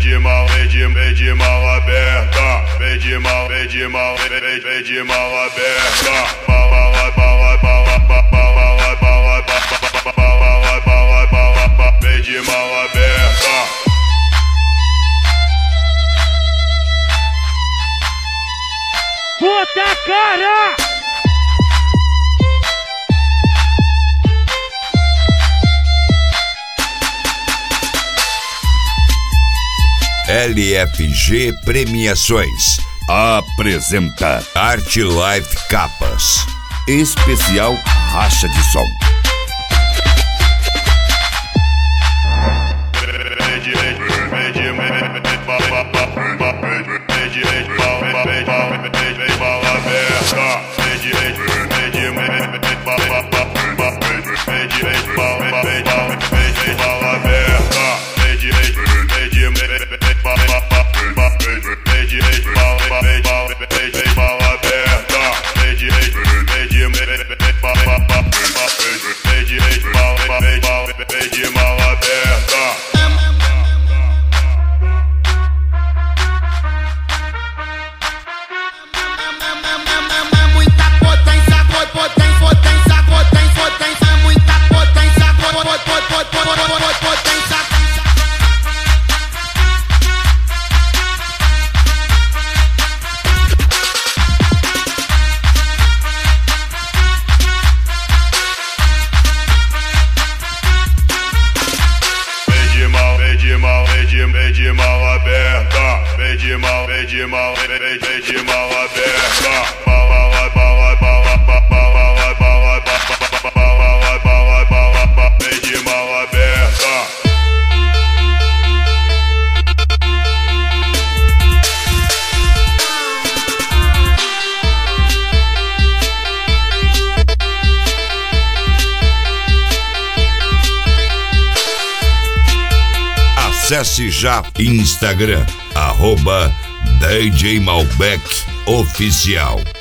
de mal aberta, vem de mal aberta, vem de mal aberta. Puta cara! LFG Premiações apresenta Art Life Capas, especial Racha de Som. Vem de mal aberta, vem de mal aberta. Vem de mal aberta. Acesse já Instagram, @DJ Malbec Oficial.